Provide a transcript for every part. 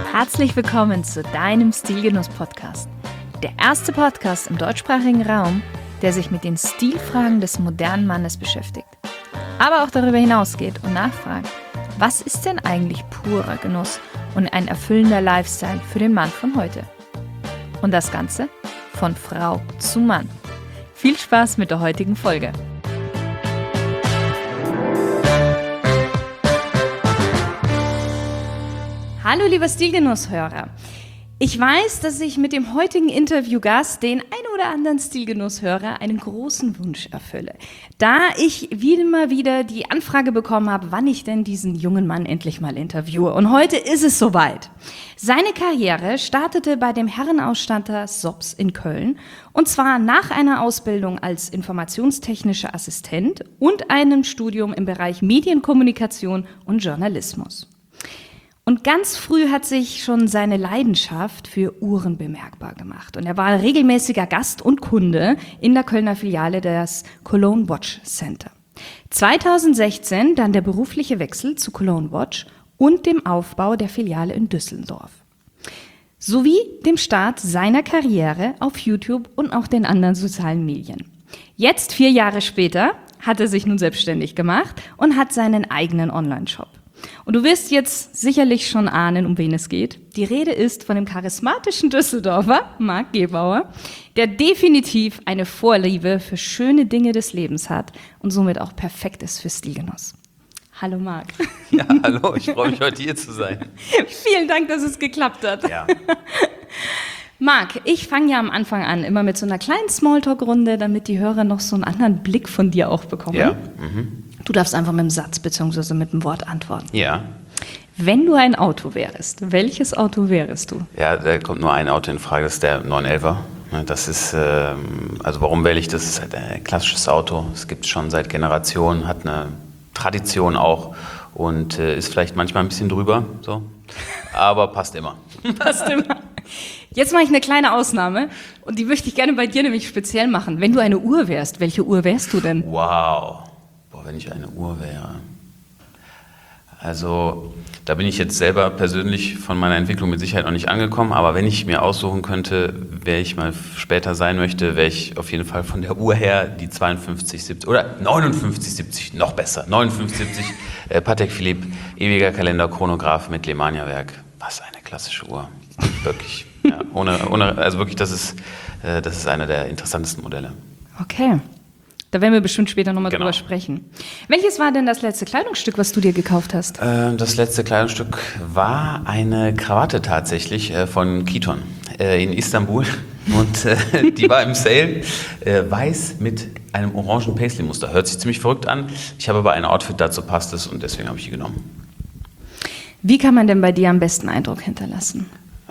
Herzlich willkommen zu deinem Stilgenuss-Podcast. Der erste Podcast im deutschsprachigen Raum, der sich mit den Stilfragen des modernen Mannes beschäftigt. Aber auch darüber hinausgeht und nachfragt, was ist denn eigentlich purer Genuss und ein erfüllender Lifestyle für den Mann von heute? Und das Ganze von Frau zu Mann. Viel Spaß mit der heutigen Folge. Hallo lieber Stilgenusshörer. Ich weiß, dass ich mit dem heutigen Interviewgast den ein oder anderen Stilgenusshörer einen großen Wunsch erfülle. Da ich immer wieder die Anfrage bekommen habe, wann ich denn diesen jungen Mann endlich mal interviewe. Und heute ist es soweit. Seine Karriere startete bei dem Herrenausstatter Sops in Köln. Und zwar nach einer Ausbildung als informationstechnischer Assistent und einem Studium im Bereich Medienkommunikation und Journalismus. Und ganz früh hat sich schon seine Leidenschaft für Uhren bemerkbar gemacht. Und er war regelmäßiger Gast und Kunde in der Kölner Filiale des Cologne Watch Center. 2016 dann der berufliche Wechsel zu Cologne Watch und dem Aufbau der Filiale in Düsseldorf. Sowie dem Start seiner Karriere auf YouTube und auch den anderen sozialen Medien. Jetzt, 4 Jahre später, hat er sich nun selbstständig gemacht und hat seinen eigenen Online-Shop. Und du wirst jetzt sicherlich schon ahnen, um wen es geht. Die Rede ist von dem charismatischen Düsseldorfer Marc Gebauer, der definitiv eine Vorliebe für schöne Dinge des Lebens hat und somit auch perfekt ist für Stilgenuss. Hallo Marc. Ja, hallo, ich freue mich, heute hier zu sein. Vielen Dank, dass es geklappt hat. Ja. Marc, ich fange ja am Anfang an, immer mit so einer kleinen Smalltalk-Runde, damit die Hörer noch so einen anderen Blick von dir auch bekommen. Ja. Du darfst einfach mit einem Satz bzw. mit einem Wort antworten. Ja. Wenn du ein Auto wärst, welches Auto wärst du? Ja, da kommt nur ein Auto in Frage, das ist der 911er. Das ist, also warum wähle ich das? Das ist halt ein klassisches Auto. Es gibt es schon seit Generationen, hat eine Tradition auch und ist vielleicht manchmal ein bisschen drüber, so. Aber passt immer. Passt immer. Jetzt mache ich eine kleine Ausnahme und die möchte ich gerne bei dir nämlich speziell machen. Wenn du eine Uhr wärst, welche Uhr wärst du denn? Wow. Boah, wenn ich eine Uhr wäre. Also, da bin ich jetzt selber persönlich von meiner Entwicklung mit Sicherheit noch nicht angekommen, aber wenn ich mir aussuchen könnte, wer ich mal später sein möchte, wäre ich auf jeden Fall von der Uhr her die 5270 oder 5970, noch besser, 5970, Patek Philippe, ewiger Kalender, Chronograph mit Lemania-Werk. Was eine klassische Uhr. Wirklich. Ja, also wirklich, das ist einer der interessantesten Modelle. Okay. Da werden wir bestimmt später nochmal drüber sprechen. Welches war denn das letzte Kleidungsstück, was du dir gekauft hast? Das letzte Kleidungsstück war eine Krawatte tatsächlich von Kiton in Istanbul. Und die war im Sale, weiß mit einem orangen Paisley-Muster. Hört sich ziemlich verrückt an. Ich habe aber ein Outfit, dazu passt es und deswegen habe ich die genommen. Wie kann man denn bei dir am besten Eindruck hinterlassen?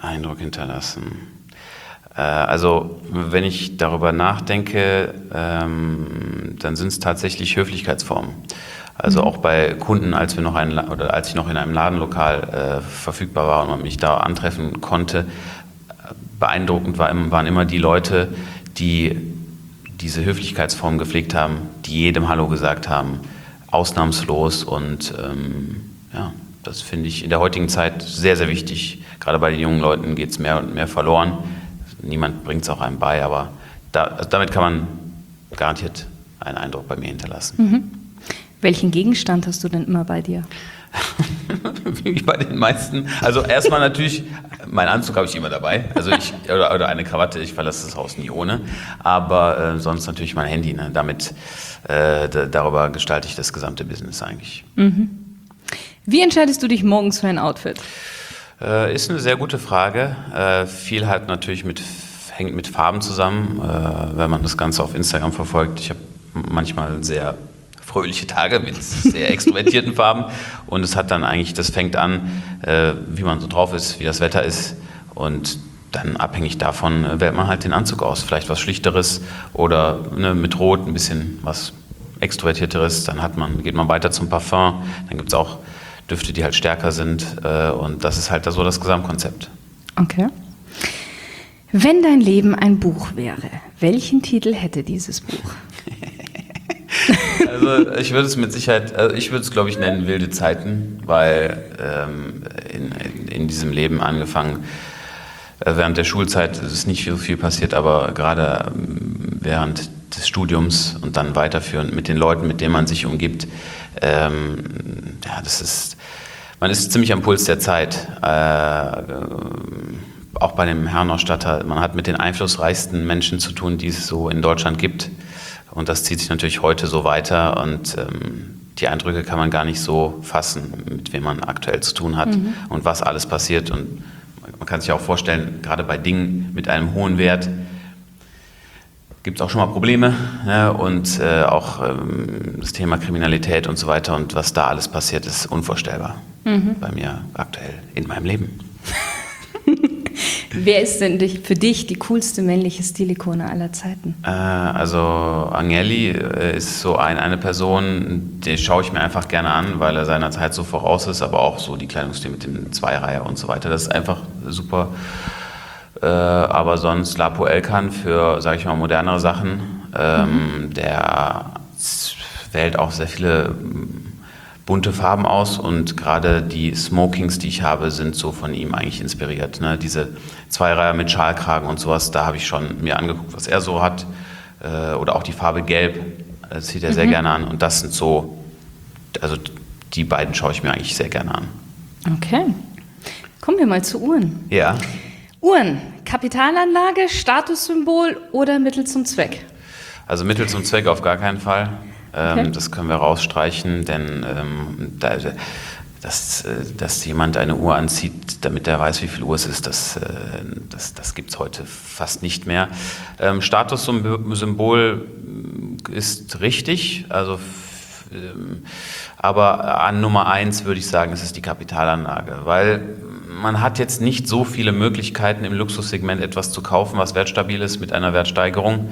Also, wenn ich darüber nachdenke, dann sind es tatsächlich Höflichkeitsformen. Also auch bei Kunden, als ich noch in einem Ladenlokal verfügbar war und man mich da antreffen konnte, beeindruckend waren immer die Leute, die diese Höflichkeitsform gepflegt haben, die jedem Hallo gesagt haben, ausnahmslos und ja. Das finde ich in der heutigen Zeit sehr, sehr wichtig. Gerade bei den jungen Leuten geht es mehr und mehr verloren. Niemand bringt es auch einem bei, aber damit kann man garantiert einen Eindruck bei mir hinterlassen. Mhm. Welchen Gegenstand hast du denn immer bei dir? Wie bei den meisten. Also erstmal natürlich, meinen Anzug habe ich immer dabei. Also oder eine Krawatte, ich verlasse das Haus nie ohne. Aber sonst natürlich mein Handy. Ne? Darüber gestalte ich das gesamte Business eigentlich. Mhm. Wie entscheidest du dich morgens für ein Outfit? Ist eine sehr gute Frage. Viel halt natürlich hängt mit Farben zusammen, wenn man das Ganze auf Instagram verfolgt. Ich habe manchmal sehr fröhliche Tage mit sehr extrovertierten Farben und das fängt an, wie man so drauf ist, wie das Wetter ist und dann abhängig davon wählt man halt den Anzug aus. Vielleicht was Schlichteres oder mit Rot ein bisschen was Extrovertierteres. Dann geht man weiter zum Parfum. Dann gibt es auch Düfte, die halt stärker sind und das ist halt so das Gesamtkonzept. Okay. Wenn dein Leben ein Buch wäre, welchen Titel hätte dieses Buch? Also ich würde es mit Sicherheit, ich würde es glaube ich nennen wilde Zeiten, weil in diesem Leben angefangen, während der Schulzeit ist nicht so viel passiert, aber gerade während des Studiums und dann weiterführend mit den Leuten, mit denen man sich umgibt, man ist ziemlich am Puls der Zeit. Auch bei dem Herrenausstatter, man hat mit den einflussreichsten Menschen zu tun, die es so in Deutschland gibt. Und das zieht sich natürlich heute so weiter und die Eindrücke kann man gar nicht so fassen, mit wem man aktuell zu tun hat und was alles passiert. Und man kann sich auch vorstellen, gerade bei Dingen mit einem hohen Wert gibt es auch schon mal Probleme, ne? Und auch das Thema Kriminalität und so weiter und was da alles passiert, ist unvorstellbar bei mir aktuell in meinem Leben. Wer ist denn für dich die coolste männliche Stilikone aller Zeiten? Also Agnelli ist so eine Person, die schaue ich mir einfach gerne an, weil er seiner Zeit so voraus ist, aber auch so die Kleidungsstil mit dem Zweireiher und so weiter, das ist einfach super. Aber sonst Lapo Elkan für, sage ich mal, modernere Sachen. Der wählt auch sehr viele bunte Farben aus und gerade die Smokings, die ich habe, sind so von ihm eigentlich inspiriert. Ne? Diese Zweireiher mit Schalkragen und sowas, da habe ich schon mir angeguckt, was er so hat. Oder auch die Farbe Gelb, das zieht er sehr gerne an. Und das sind so, also die beiden schaue ich mir eigentlich sehr gerne an. Okay. Kommen wir mal zu Uhren. Ja. Uhren, Kapitalanlage, Statussymbol oder Mittel zum Zweck? Also Mittel zum Zweck auf gar keinen Fall. Okay. Das können wir rausstreichen, denn dass jemand eine Uhr anzieht, damit er weiß, wie viel Uhr es ist, das gibt es heute fast nicht mehr. Statussymbol ist richtig, also aber an Nummer 1 würde ich sagen, ist es die Kapitalanlage, weil man hat jetzt nicht so viele Möglichkeiten im Luxussegment etwas zu kaufen, was wertstabil ist mit einer Wertsteigerung.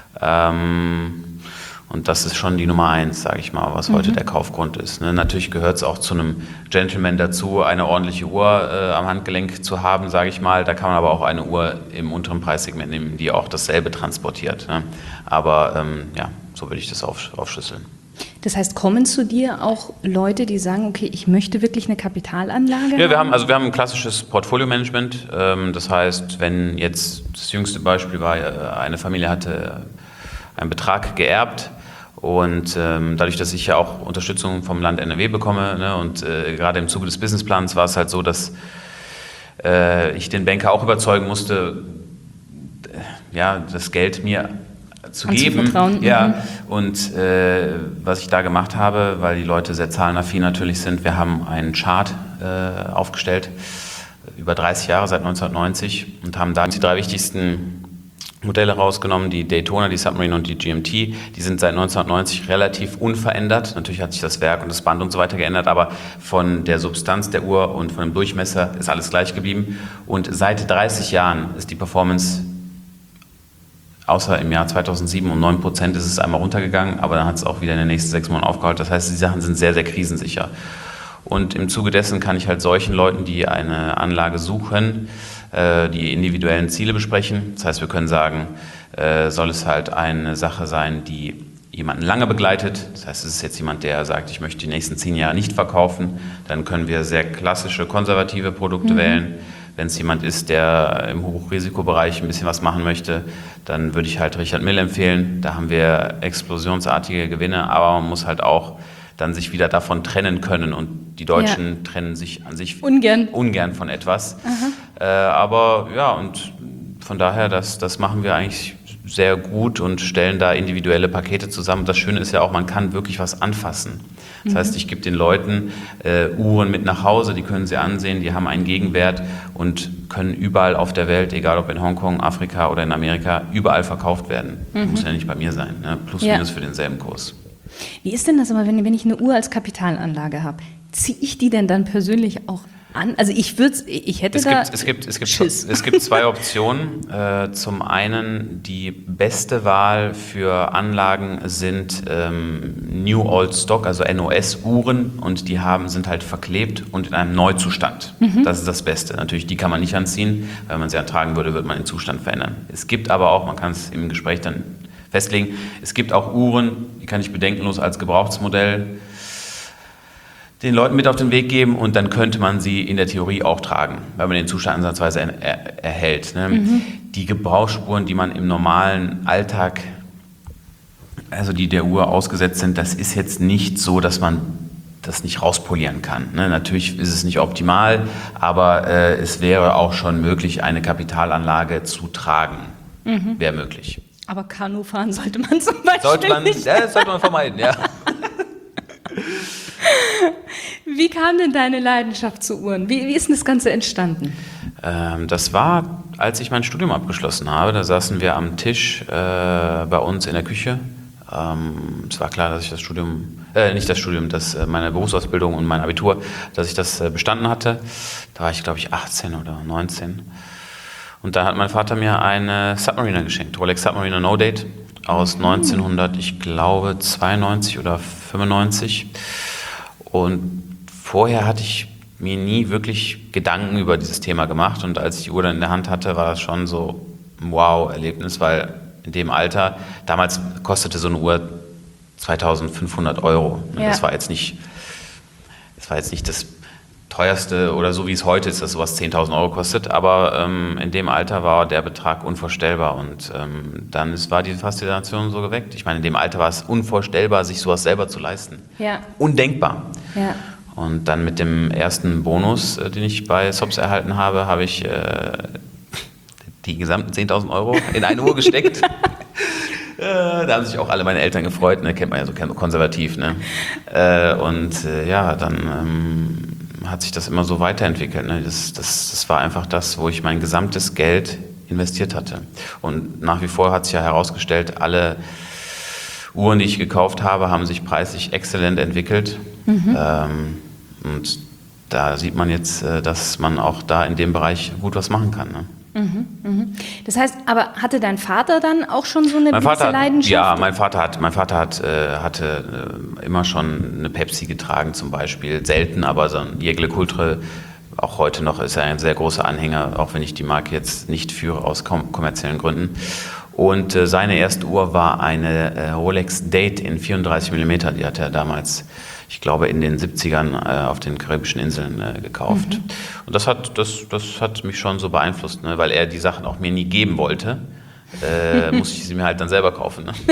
Und das ist schon die Nummer 1, sage ich mal, was heute der Kaufgrund ist. Ne? Natürlich gehört es auch zu einem Gentleman dazu, eine ordentliche Uhr am Handgelenk zu haben, sage ich mal. Da kann man aber auch eine Uhr im unteren Preissegment nehmen, die auch dasselbe transportiert. Ne? Aber ja, so würde ich das aufschlüsseln. Das heißt, kommen zu dir auch Leute, die sagen, okay, ich möchte wirklich eine Kapitalanlage Ja, haben? wir haben ein klassisches Portfolio-Management. Das heißt, wenn jetzt das jüngste Beispiel war, eine Familie hatte einen Betrag geerbt und dadurch, dass ich ja auch Unterstützung vom Land NRW bekomme, ne, und gerade im Zuge des Businessplans war es halt so, dass ich den Banker auch überzeugen musste, ja, das Geld mir zu geben. Ja. Und was ich da gemacht habe, weil die Leute sehr zahlenaffin natürlich sind, wir haben einen Chart aufgestellt, über 30 Jahre, seit 1990, und haben da die 3 wichtigsten Modelle rausgenommen, die Daytona, die Submarine und die GMT. Die sind seit 1990 relativ unverändert. Natürlich hat sich das Werk und das Band und so weiter geändert, aber von der Substanz der Uhr und von dem Durchmesser ist alles gleich geblieben. Und seit 30 Jahren ist die Performance, außer im Jahr 2007 um 9%, ist es einmal runtergegangen, aber dann hat es auch wieder in den nächsten 6 Monaten aufgeholt. Das heißt, die Sachen sind sehr, sehr krisensicher. Und im Zuge dessen kann ich halt solchen Leuten, die eine Anlage suchen, die individuellen Ziele besprechen. Das heißt, wir können sagen, soll es halt eine Sache sein, die jemanden lange begleitet. Das heißt, es ist jetzt jemand, der sagt, ich möchte die nächsten 10 Jahre nicht verkaufen. Dann können wir sehr klassische, konservative Produkte wählen. Wenn es jemand ist, der im Hochrisikobereich ein bisschen was machen möchte, dann würde ich halt Richard Mille empfehlen. Da haben wir explosionsartige Gewinne, aber man muss halt auch dann sich wieder davon trennen können. Und die Deutschen trennen sich an sich ungern von etwas. Aber ja, und von daher, das machen wir eigentlich sehr gut und stellen da individuelle Pakete zusammen. Das Schöne ist ja auch, man kann wirklich was anfassen. Das heißt, ich gebe den Leuten Uhren mit nach Hause, die können sie ansehen, die haben einen Gegenwert und können überall auf der Welt, egal ob in Hongkong, Afrika oder in Amerika, überall verkauft werden. Muss ja nicht bei mir sein, ne? Plus minus für denselben Kurs. Wie ist denn das aber, wenn ich eine Uhr als Kapitalanlage habe? Ziehe ich die denn dann persönlich auch an? Also ich hätte es gibt 2 Optionen. Zum einen, die beste Wahl für Anlagen sind New Old Stock, also NOS-Uhren, und die sind halt verklebt und in einem Neuzustand. Das ist das Beste. Natürlich, die kann man nicht anziehen. Wenn man sie ertragen würde, würde man den Zustand verändern. Es gibt aber auch, man kann es im Gespräch dann festlegen, es gibt auch Uhren, die kann ich bedenkenlos als Gebrauchsmodell den Leuten mit auf den Weg geben und dann könnte man sie in der Theorie auch tragen, weil man den Zustand ansatzweise erhält. Ne? Die Gebrauchsspuren, die man im normalen Alltag, also die der Uhr ausgesetzt sind, das ist jetzt nicht so, dass man das nicht rauspolieren kann. Ne? Natürlich ist es nicht optimal, aber es wäre auch schon möglich, eine Kapitalanlage zu tragen. Wäre möglich. Aber Kanufahren sollte man zum Beispiel nicht. Das sollte man vermeiden, ja. Wie kam denn deine Leidenschaft zu Uhren? Wie ist denn das Ganze entstanden? Das war, als ich mein Studium abgeschlossen habe. Da saßen wir am Tisch bei uns in der Küche. Es war klar, dass ich meine Berufsausbildung und mein Abitur, dass ich das bestanden hatte. Da war ich, glaube ich, 18 oder 19. Und da hat mein Vater mir eine Submariner geschenkt, Rolex Submariner No Date aus 1992 oder 95. Und vorher hatte ich mir nie wirklich Gedanken über dieses Thema gemacht. Und als ich die Uhr dann in der Hand hatte, war das schon so ein Wow-Erlebnis, weil in dem Alter, damals kostete so eine Uhr 2.500 €. Ja. Das war jetzt nicht das teuerste oder so wie es heute ist, dass sowas 10.000 € kostet, aber in dem Alter war der Betrag unvorstellbar und dann war die Faszination so geweckt. Ich meine, in dem Alter war es unvorstellbar, sich sowas selber zu leisten. Ja. Undenkbar. Ja. Und dann mit dem ersten Bonus, den ich bei SOPS erhalten habe, habe ich die gesamten 10.000 € in eine Uhr gesteckt. Da haben sich auch alle meine Eltern gefreut, ne? Kennt man ja so konservativ. Ne? Dann hat sich das immer so weiterentwickelt. Ne? Das war einfach das, wo ich mein gesamtes Geld investiert hatte. Und nach wie vor hat sich ja herausgestellt, alle Uhren, die ich gekauft habe, haben sich preislich exzellent entwickelt. Und da sieht man jetzt, dass man auch da in dem Bereich gut was machen kann. Ne? Das heißt, aber hatte dein Vater dann auch schon so eine gewisse Leidenschaft? Ja, mein Vater hatte immer schon eine Pepsi getragen zum Beispiel. Selten, aber so ein Jaeger LeCoultre, auch heute noch, ist er ein sehr großer Anhänger, auch wenn ich die Marke jetzt nicht führe aus kommerziellen Gründen. Und seine erste Uhr war eine Rolex Date in 34 mm. Die hat er damals, ich glaube, in den 70ern auf den Karibischen Inseln gekauft. Und das hat mich schon so beeinflusst, ne? Weil er die Sachen auch mir nie geben wollte, musste ich sie mir halt dann selber kaufen. Ne?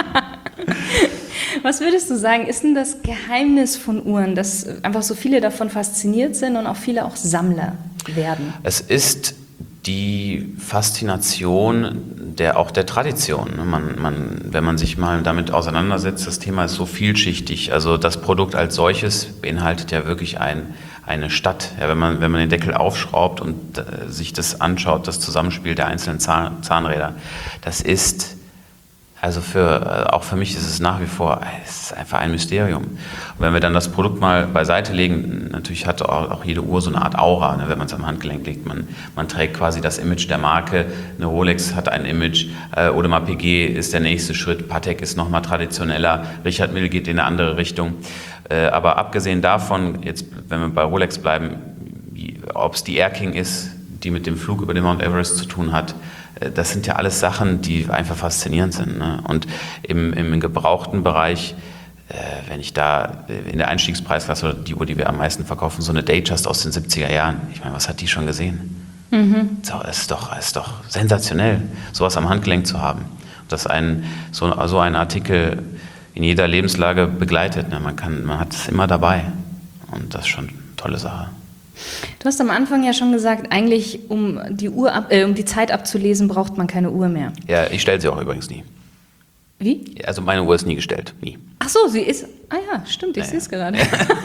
Was würdest du sagen, ist denn das Geheimnis von Uhren, dass einfach so viele davon fasziniert sind und auch viele auch Sammler werden? Es ist die Faszination auch der Tradition. Wenn man sich mal damit auseinandersetzt, das Thema ist so vielschichtig. Also das Produkt als solches beinhaltet ja wirklich eine Stadt. Ja, wenn man den Deckel aufschraubt und sich das anschaut, das Zusammenspiel der einzelnen Zahnräder, das ist, also auch für mich ist es nach wie vor, es ist einfach ein Mysterium. Und wenn wir dann das Produkt mal beiseite legen, natürlich hat auch jede Uhr so eine Art Aura, ne, wenn man es am Handgelenk legt. Man trägt quasi das Image der Marke. Eine Rolex hat ein Image, Audemars Piguet ist der nächste Schritt, Patek ist nochmal traditioneller, Richard Mille geht in eine andere Richtung. Aber abgesehen davon, jetzt wenn wir bei Rolex bleiben, ob es die Air King ist, die mit dem Flug über den Mount Everest zu tun hat, das sind ja alles Sachen, die einfach faszinierend sind. Ne? Und im gebrauchten Bereich, wenn ich da in der Einstiegspreisklasse, oder die Uhr, die wir am meisten verkaufen, so eine Datejust aus den 70er Jahren, ich meine, was hat die schon gesehen? So, ist doch sensationell, sowas am Handgelenk zu haben. Dass so ein Artikel in jeder Lebenslage begleitet. Ne? Man hat es immer dabei. Und das ist schon eine tolle Sache. Du hast am Anfang ja schon gesagt, eigentlich um die Zeit abzulesen, braucht man keine Uhr mehr. Ja, ich stelle sie auch übrigens nie. Wie? Also meine Uhr ist nie gestellt, nie. Ach so, sie ist, ja, stimmt, ich sehe es gerade.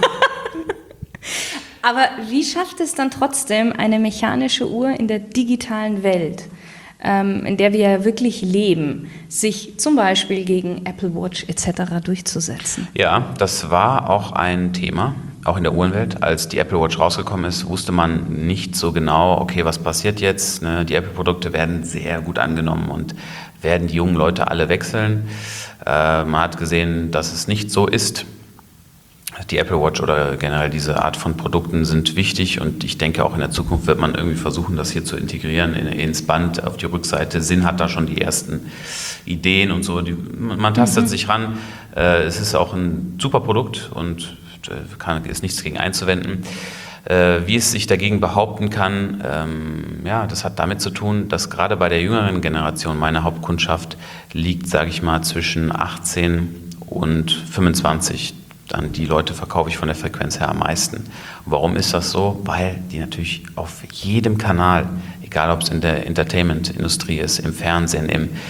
Aber wie schafft es dann trotzdem eine mechanische Uhr in der digitalen Welt, in der wir ja wirklich leben, sich zum Beispiel gegen Apple Watch etc. durchzusetzen? Ja, das war auch ein Thema. Auch in der Uhrenwelt, als die Apple Watch rausgekommen ist, wusste man nicht so genau, okay, was passiert jetzt? Ne? Die Apple-Produkte werden sehr gut angenommen und werden die jungen Leute alle wechseln. Man hat gesehen, dass es nicht so ist. die Apple Watch oder generell diese Art von Produkten sind wichtig und ich denke auch in der Zukunft wird man irgendwie versuchen, das hier zu integrieren ins Band auf die Rückseite. Sinn hat da schon die ersten Ideen und so. Man tastet sich ran. Es ist auch ein super Produkt und ist nichts gegen einzuwenden. Wie es sich dagegen behaupten kann, das hat damit zu tun, dass gerade bei der jüngeren Generation meine Hauptkundschaft liegt, sage ich mal, zwischen 18 und 25. Dann die Leute verkaufe ich von der Frequenz her am meisten. Und warum ist das so? Weil die natürlich auf jedem Kanal, egal ob es in der Entertainment-Industrie ist, im Fernsehen,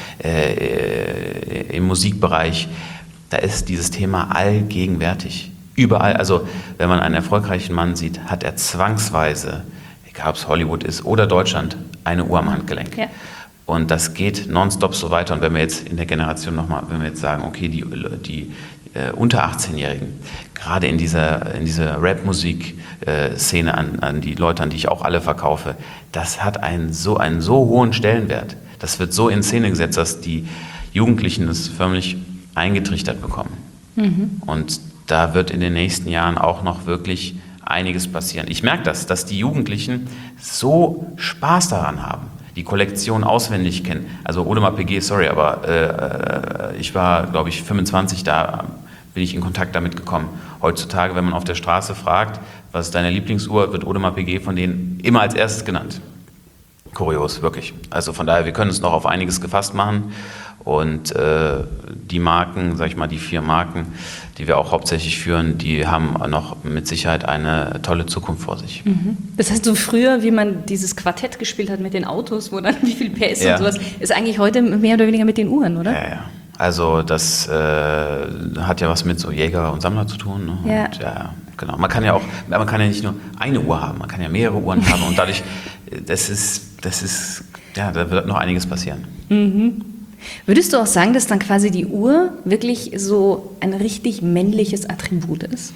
im Musikbereich, da ist dieses Thema allgegenwärtig. Überall, also wenn man einen erfolgreichen Mann sieht, hat er zwangsweise, egal ob es Hollywood ist oder Deutschland, eine Uhr am Handgelenk. Ja. Und das geht nonstop so weiter. Und wenn wir jetzt in der Generation nochmal, wenn wir jetzt sagen, okay, die unter 18-Jährigen, gerade in dieser Rap-Musik-Szene an die Leute, an die ich auch alle verkaufe, das hat einen so hohen Stellenwert. Das wird so in Szene gesetzt, dass die Jugendlichen das förmlich eingetrichtert bekommen. Mhm. Und da wird in den nächsten Jahren auch noch wirklich einiges passieren. Ich merke dass die Jugendlichen so Spaß daran haben, die Kollektion auswendig kennen. Also Audemars Piguet, sorry, aber ich war, glaube ich, 25, da bin ich in Kontakt damit gekommen. Heutzutage, wenn man auf der Straße fragt, was ist deine Lieblingsuhr, wird Audemars Piguet von denen immer als erstes genannt. Kurios, wirklich. Also von daher, wir können uns noch auf einiges gefasst machen. Und die Marken, sag ich mal, die 4 Marken, die wir auch hauptsächlich führen, die haben noch mit Sicherheit eine tolle Zukunft vor sich. Mhm. Das heißt, so früher, wie man dieses Quartett gespielt hat mit den Autos, wo dann wie viel PS und sowas, ist eigentlich heute mehr oder weniger mit den Uhren, oder? Ja. Also das hat ja was mit so Jäger und Sammler zu tun. Ne? Ja. Und, genau. Man kann ja nicht nur eine Uhr haben, man kann ja mehrere Uhren haben und dadurch, da wird noch einiges passieren. Mhm. Würdest du auch sagen, dass dann quasi die Uhr wirklich so ein richtig männliches Attribut ist?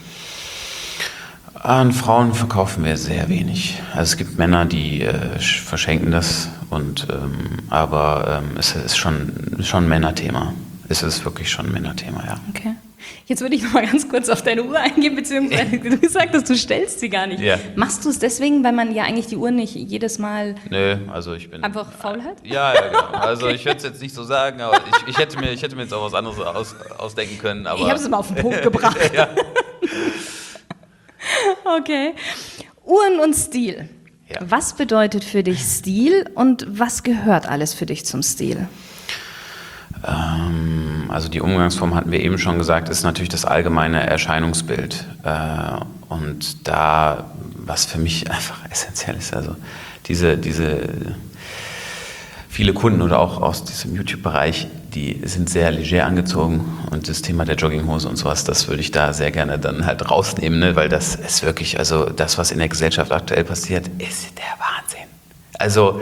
An Frauen verkaufen wir sehr wenig. Also es gibt Männer, die verschenken das, aber es ist schon ein Männerthema. Es ist wirklich schon ein Männerthema, ja. Okay. Jetzt würde ich noch mal ganz kurz auf deine Uhr eingehen, beziehungsweise du gesagt hast, du stellst sie gar nicht. Ja. Machst du es deswegen, weil man ja eigentlich die Uhr nicht jedes Mal ich bin einfach faul hat? Ja, genau. Also ich würde es jetzt nicht so sagen, aber ich hätte mir jetzt auch was anderes ausdenken können. Aber ich habe es mal auf den Punkt gebracht. Ja. Okay. Uhren und Stil. Ja. Was bedeutet für dich Stil und was gehört alles für dich zum Stil? Also die Umgangsform hatten wir eben schon gesagt, ist natürlich das allgemeine Erscheinungsbild. Und da, was für mich einfach essentiell ist, also diese viele Kunden oder auch aus diesem YouTube-Bereich, die sind sehr leger angezogen und das Thema der Jogginghose und sowas, das würde ich da sehr gerne dann halt rausnehmen, ne? Weil das ist wirklich, also das, was in der Gesellschaft aktuell passiert, ist der Wahnsinn. Also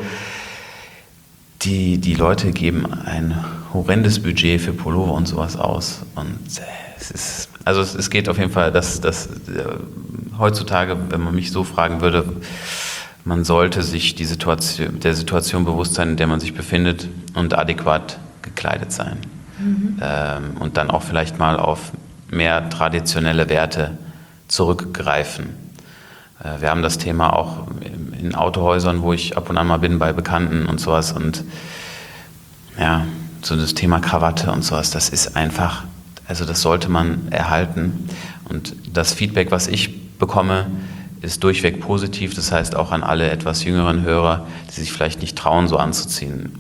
die Leute geben ein horrendes Budget für Pullover und sowas aus und es geht auf jeden Fall, dass heutzutage, wenn man mich so fragen würde, man sollte sich der Situation bewusst sein, in der man sich befindet und adäquat gekleidet sein. Mhm. Und dann auch vielleicht mal auf mehr traditionelle Werte zurückgreifen. Wir haben das Thema auch in Autohäusern, wo ich ab und an mal bin bei Bekannten und sowas. Und ja, so das Thema Krawatte und sowas, das ist einfach, also das sollte man erhalten. Und das Feedback, was ich bekomme, ist durchweg positiv. Das heißt auch an alle etwas jüngeren Hörer, die sich vielleicht nicht trauen, so anzuziehen.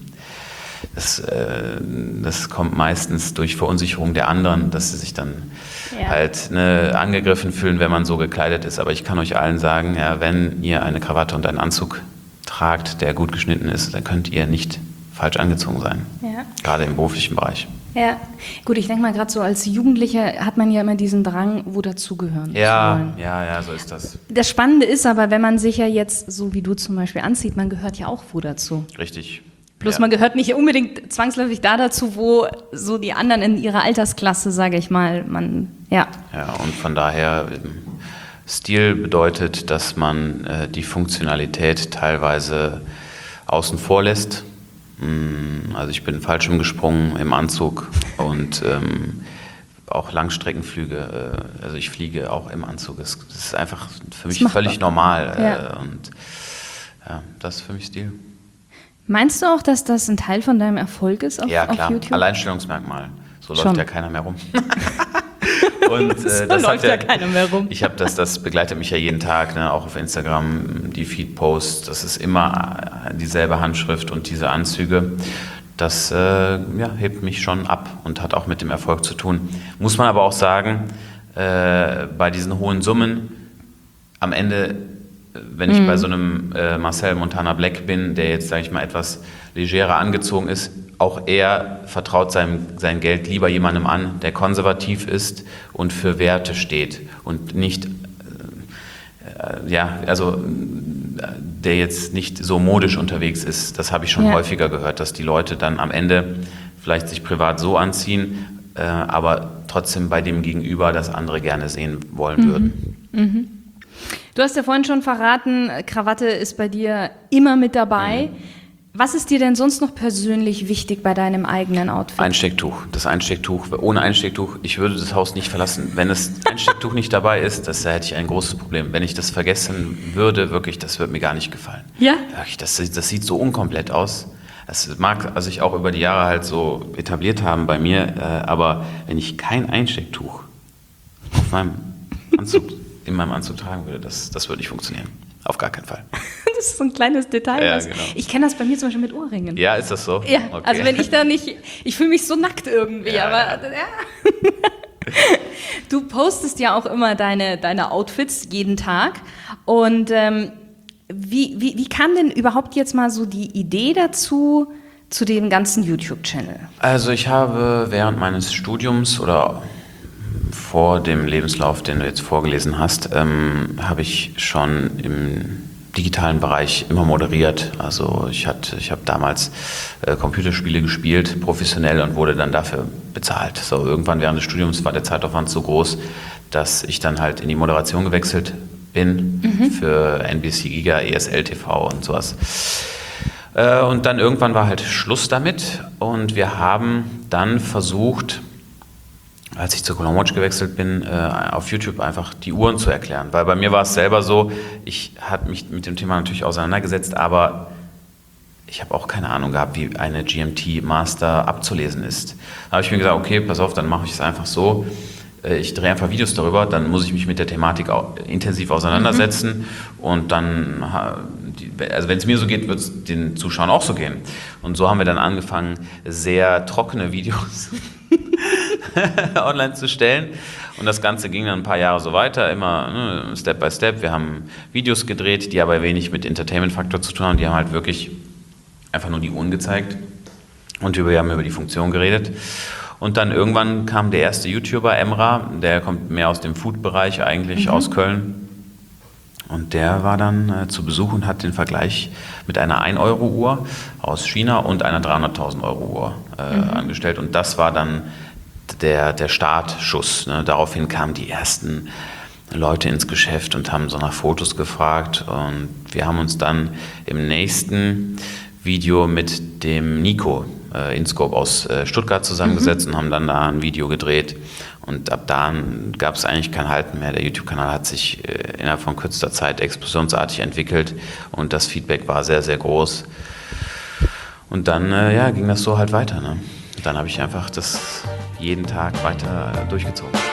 Das kommt meistens durch Verunsicherung der anderen, dass sie sich dann angegriffen fühlen, wenn man so gekleidet ist. Aber ich kann euch allen sagen, ja, wenn ihr eine Krawatte und einen Anzug tragt, der gut geschnitten ist, dann könnt ihr nicht falsch angezogen sein. Ja. Gerade im beruflichen Bereich. Ja, gut, ich denke mal, gerade so als Jugendlicher hat man ja immer diesen Drang, wo dazugehören zu wollen. Ja, so ist das. Das Spannende ist aber, wenn man sich ja jetzt, so wie du zum Beispiel anzieht, man gehört ja auch wo dazu. Richtig. Bloß man gehört nicht unbedingt zwangsläufig da dazu, wo so die anderen in ihrer Altersklasse, sage ich mal, Ja, und von daher, Stil bedeutet, dass man die Funktionalität teilweise außen vor lässt. Also ich bin Fallschirm gesprungen im Anzug und auch Langstreckenflüge, also ich fliege auch im Anzug. Das ist einfach für mich völlig normal. Ja. Und ja, das ist für mich Stil. Meinst du auch, dass das ein Teil von deinem Erfolg ist auf YouTube? Alleinstellungsmerkmal. So Schon. läuft ja keiner mehr rum. Und so läuft ja keiner mehr rum. Ich habe das begleitet mich ja jeden Tag, ne, auch auf Instagram, die Feed-Posts, das ist immer dieselbe Handschrift und diese Anzüge. Das hebt mich schon ab und hat auch mit dem Erfolg zu tun. Muss man aber auch sagen, bei diesen hohen Summen, am Ende, wenn ich bei so einem Marcel Montana Black bin, der jetzt, sage ich mal, etwas legerer angezogen ist, auch er vertraut sein Geld lieber jemandem an, der konservativ ist und für Werte steht und nicht, der jetzt nicht so modisch unterwegs ist. Das habe ich schon häufiger gehört, dass die Leute dann am Ende vielleicht sich privat so anziehen, aber trotzdem bei dem Gegenüber das andere gerne sehen wollen würden. Mhm. Du hast ja vorhin schon verraten, Krawatte ist bei dir immer mit dabei. Was ist dir denn sonst noch persönlich wichtig bei deinem eigenen Outfit? Einstecktuch. Das Einstecktuch. Ohne Einstecktuch, ich würde das Haus nicht verlassen. Wenn das Einstecktuch nicht dabei ist, da hätte ich ein großes Problem. Wenn ich das vergessen würde, wirklich, das würde mir gar nicht gefallen. Ja? Wirklich, das sieht so unkomplett aus. Das mag sich auch über die Jahre halt so etabliert haben bei mir, aber wenn ich kein Einstecktuch auf meinem Anzug, in meinem Anzug tragen würde, das würde nicht funktionieren. Auf gar keinen Fall. Das ist so ein kleines Detail. Ja, genau. Ich kenne das bei mir zum Beispiel mit Ohrringen. Ja, ist das so? Ja, okay. Also wenn ich da nicht, ich fühle mich so nackt irgendwie, Ja, aber ja. Du postest ja auch immer deine Outfits jeden Tag und wie kam denn überhaupt jetzt mal so die Idee dazu, zu dem ganzen YouTube-Channel? Also ich habe während meines Studiums oder vor dem Lebenslauf, den du jetzt vorgelesen hast, habe ich schon im digitalen Bereich immer moderiert. Also ich habe damals Computerspiele gespielt, professionell, und wurde dann dafür bezahlt. So irgendwann während des Studiums war der Zeitaufwand so groß, dass ich dann halt in die Moderation gewechselt bin für NBC Giga, ESL TV und sowas. Und dann irgendwann war halt Schluss damit und wir haben dann versucht, als ich zur Color Watch gewechselt bin, auf YouTube einfach die Uhren zu erklären. Weil bei mir war es selber so, ich hatte mich mit dem Thema natürlich auseinandergesetzt, aber ich habe auch keine Ahnung gehabt, wie eine GMT Master abzulesen ist. Da habe ich mir gesagt, okay, pass auf, dann mache ich es einfach so. Ich drehe einfach Videos darüber, dann muss ich mich mit der Thematik auch intensiv auseinandersetzen und dann, also wenn es mir so geht, wird es den Zuschauern auch so gehen. Und so haben wir dann angefangen, sehr trockene Videos online zu stellen. Und das Ganze ging dann ein paar Jahre so weiter, immer Step by Step. Wir haben Videos gedreht, die aber wenig mit Entertainment-Faktor zu tun haben. Die haben halt wirklich einfach nur die Uhren gezeigt und wir haben über die Funktion geredet. Und dann irgendwann kam der erste YouTuber, Emra, der kommt mehr aus dem Food-Bereich eigentlich, aus Köln. Und der war dann zu Besuch und hat den Vergleich mit einer 1-Euro-Uhr aus China und einer 300.000-Euro-Uhr angestellt. Und das war dann der Startschuss. Ne? Daraufhin kamen die ersten Leute ins Geschäft und haben so nach Fotos gefragt. Und wir haben uns dann im nächsten Video mit dem Nico InScope aus Stuttgart zusammengesetzt und haben dann da ein Video gedreht. Und ab da gab es eigentlich kein Halten mehr. Der YouTube-Kanal hat sich innerhalb von kürzester Zeit explosionsartig entwickelt und das Feedback war sehr, sehr groß. Und dann ging das so halt weiter. Ne? Dann habe ich einfach das jeden Tag weiter durchgezogen.